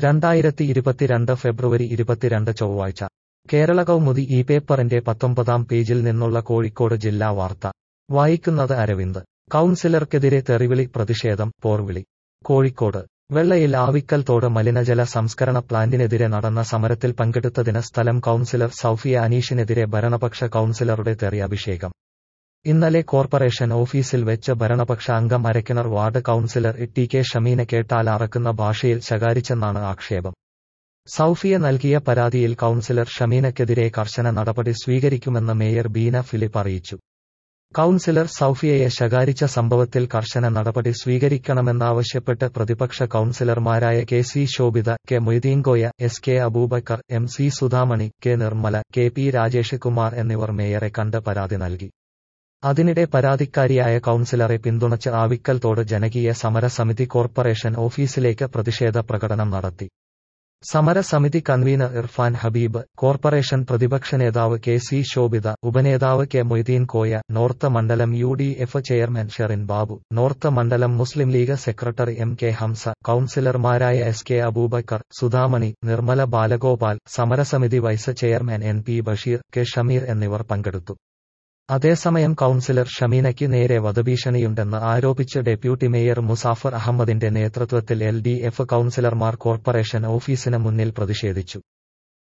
2022 ഫെബ്രുവരി 22 ചൊവ്വാഴ്ച കേരള കൗമുദി ഈ പേപ്പറിന്റെ 19-ാം പേജിൽ നിന്നുള്ള കോഴിക്കോട് ജില്ലാ വാർത്ത വായിക്കുന്നത് അരവിന്ദ്. കൗൺസിലർക്കെതിരെ തെറിവിളി പ്രതിഷേധം പോർവിളി. കോഴിക്കോട് വെള്ളയിൽ ആവിക്കൽ തോട് മലിനജല സംസ്കരണ പ്ലാന്റിനെതിരെ നടന്ന സമരത്തിൽ പങ്കെടുത്തതിന് സ്ഥലം കൗൺസിലർ സൗഫിയ അനീഷിനെതിരെ ഭരണപക്ഷ കൗൺസിലറുടെ തെറി അഭിഷേകം. ഇന്നലെ കോർപ്പറേഷൻ ഓഫീസിൽ വെച്ച് ഭരണപക്ഷ അംഗം Arakkinar ward councillor T K Shameena കേട്ടാലറക്കുന്ന ഭാഷയിൽ ശകാരിച്ചെന്നാണ് ആക്ഷേപം. സൗഫിയ നൽകിയ പരാതിയിൽ കൗൺസിലർ ഷമീനക്കെതിരെ കർശന നടപടി സ്വീകരിക്കുമെന്ന് മേയർ ബീന ഫിലിപ്പ് അറിയിച്ചു. കൗൺസിലർ സൗഫിയയെ ശകാരിച്ച സംഭവത്തിൽ കർശന നടപടി സ്വീകരിക്കണമെന്നാവശ്യപ്പെട്ട് പ്രതിപക്ഷ കൗൺസിലർമാരായ K C Shobhitha, K Moideenkoya, S K Aboobacker, M C Sudhamani, K Nirmala, K P Rajesh Kumar എന്നിവർ മേയറെ കണ്ട് പരാതി നൽകി. അതിനിടെ പരാതിക്കാരിയായ കൗൺസിലറെ പിന്തുണച്ച് ആവിക്കൽ തോട് ജനകീയ സമരസമിതി കോർപ്പറേഷൻ ഓഫീസിലേക്ക് പ്രതിഷേധ പ്രകടനം നടത്തി. സമരസമിതി കൺവീനർ ഇർഫാൻ ഹബീബ്, കോർപ്പറേഷൻ പ്രതിപക്ഷ നേതാവ് കെ സി ശോഭിത, ഉപനേതാവ് കെ മൊയ്തീൻ കോയ, നോർത്ത് മണ്ഡലം UDF chairman Sherin Babu, north മണ്ഡലം Muslim League secretary M K Hamsa, കൗൺസിലർമാരായ എസ് കെ അബൂബക്കർ, സുധാമണി, നിർമ്മല ബാലഗോപാൽ, സമരസമിതി vice chairman NP Basheer, K Shameer എന്നിവർ പങ്കെടുത്തു. അതേസമയം കൗൺസിലർ ഷമീനയ്ക്ക് നേരെ വധഭീഷണിയുണ്ടെന്ന് ആരോപിച്ച് ഡെപ്യൂട്ടി മേയർ മുസാഫർ അഹമ്മദിന്റെ നേതൃത്വത്തിൽ LDF കൗൺസിലർമാർ കോർപ്പറേഷൻ ഓഫീസിന് മുന്നിൽ പ്രതിഷേധിച്ചു.